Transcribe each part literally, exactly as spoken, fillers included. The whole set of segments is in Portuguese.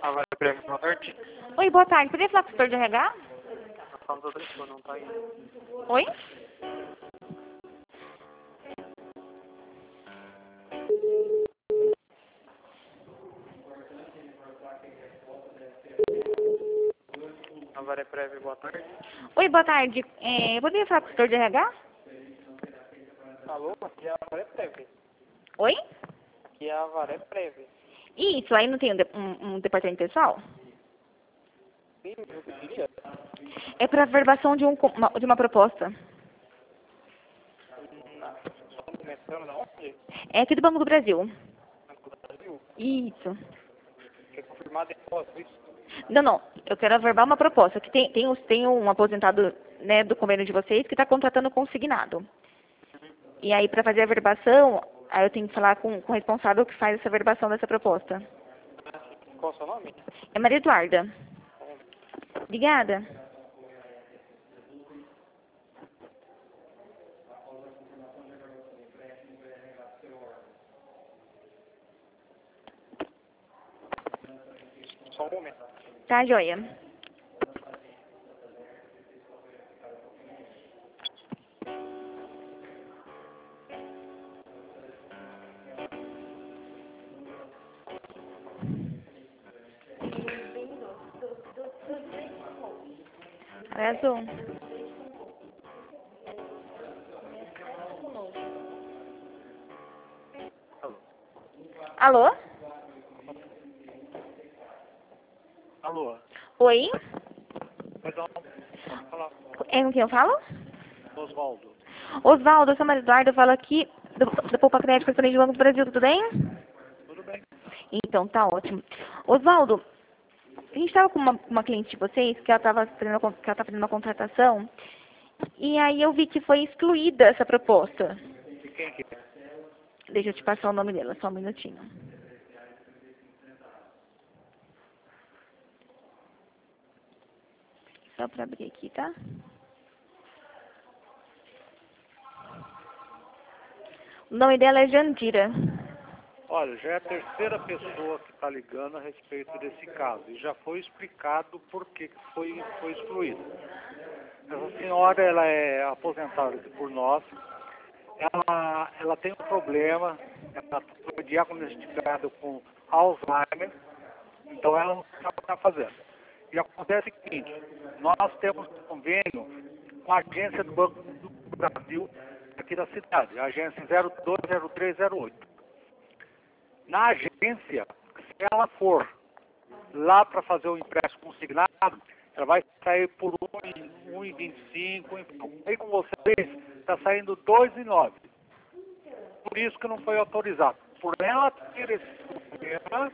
Agora é breve, boa tarde. Oi, boa tarde. Poderia falar com o setor de R H? Nós falamos outra pessoa, não tá aí. Oi? Agora é breve, boa tarde. Oi, boa tarde. É, poderia falar com o setor de R H? Alô, aqui é a Avaré Breve. Oi? Aqui é a Avaré Breve. Isso, aí não tem um, de- um- um departamento pessoal? Sim, eu queria. É para averbação de, um, co- uma, de uma proposta. Só um começando na onde? É aqui do Banco do Brasil. No Brasil. Isso. Quer confirmar depois isso? Não, não. Eu quero averbar uma proposta. Que tem, tem, os- tem um aposentado, né, do convênio de vocês que está contratando consignado. E aí, para fazer a averbação, aí eu tenho que falar com, com o responsável que faz essa averbação dessa proposta. Qual o seu nome? É Maria Eduarda. Obrigada. Só um momento. Tá, joia. Azul. Alô? Alô? Oi? Perdão, pode falar. É com quem eu falo? Oswaldo. Osvaldo, eu sou a Maria Eduarda, eu falo aqui do, da Poupa Crédito Corporativo do Banco do Brasil, tudo bem? Tudo bem? Então, tá ótimo. Osvaldo, a gente estava com uma, uma cliente de vocês que ela estava fazendo, uma con- que ela tá fazendo uma contratação e aí eu vi que foi excluída essa proposta. E quem que é? Deixa eu te passar o nome dela, só um minutinho. Só para abrir aqui, tá? O nome dela é Jandira. Olha, já é a terceira pessoa que está ligando a respeito desse caso e já foi explicado por que que foi, foi excluído. Essa senhora, ela é aposentada por nós, ela, ela tem um problema, ela foi diagnosticada com Alzheimer, então ela não sabe o que está fazendo. E acontece o seguinte, nós temos um convênio com a agência do Banco do Brasil aqui da cidade, a agência zero dois zero três zero oito. Na agência, se ela for lá para fazer o empréstimo consignado, ela vai sair por um vírgula vinte e cinco. Aí com vocês, está saindo dois vírgula nove. Por isso que não foi autorizado. Por ela ter esse problema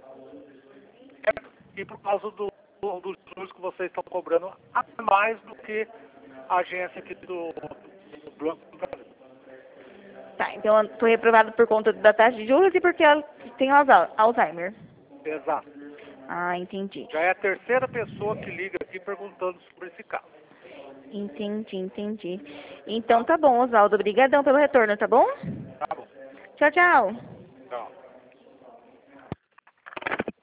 e por causa do, do, dos juros que vocês estão cobrando a mais do que a agência aqui do, do Banco do Brasil. Tá, então eu tô reprovada por conta da taxa de juros e porque ela tem Alza- Alzheimer. Exato. Ah, entendi. Já é a terceira pessoa que liga aqui perguntando sobre esse caso. Entendi, entendi. Então tá bom, Osvaldo. Obrigadão pelo retorno, tá bom? Tá bom. Tchau, tchau.